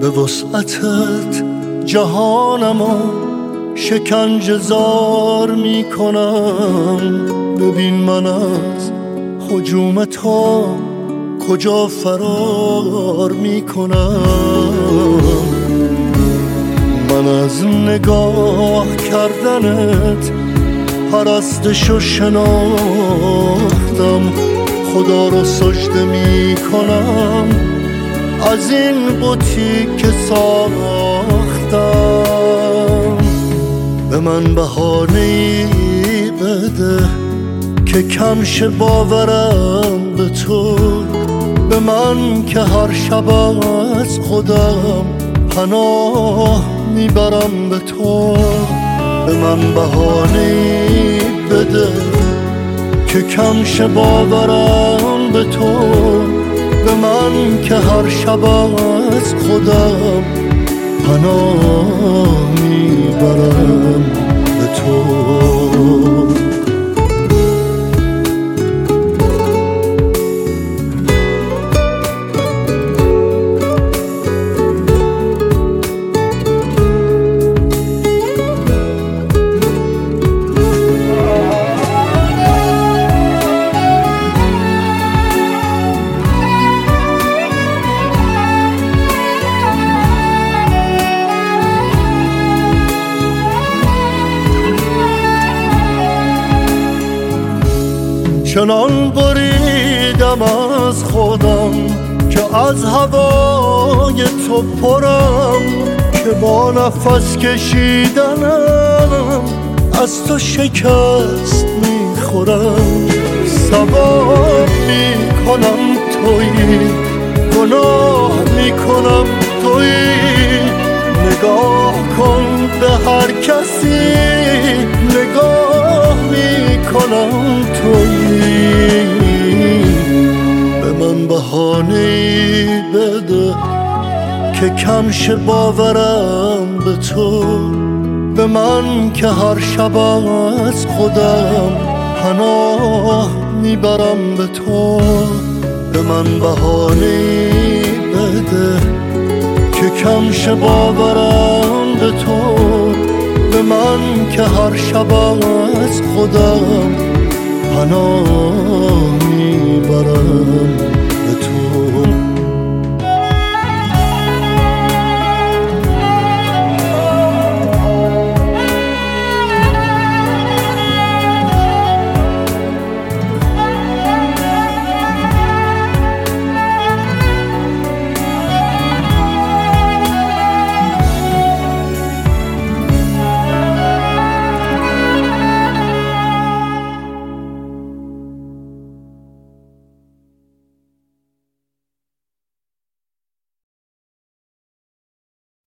به وسعتت جهانمو شکنجه زار میکنم. ببین من از هجوم تو کجا فرار میکنم. من از نگاه کردنت پرستشو شناختم. خدا رو سجده میکنم از این بتی که ساختم. به من بهانه‌ای بده که کم شه باورم به تو. به من که هر شب از خودم پناه میبرم به تو. به من بهانه‌ای بده که کم شه باورم به تو. به من که هر شب از خودم پناه میبرم به تو. چنان بریدم از خودم که از هوای تو پرم، که با نفس کشیدنم از تو شکست میخورم. ثواب میکنم تویی، گناه میکنم تویی. نگاه کن به هر کسی، نگاه میکنم تویی. به من بهانه‌ای بده که کم شه باورم به تو. به من که هر شب از خودم پناه میبرم به تو. به من بهانه‌ای بده که کم شه باورم به تو. به من که هر شب از خودم پناه میبرم به تو.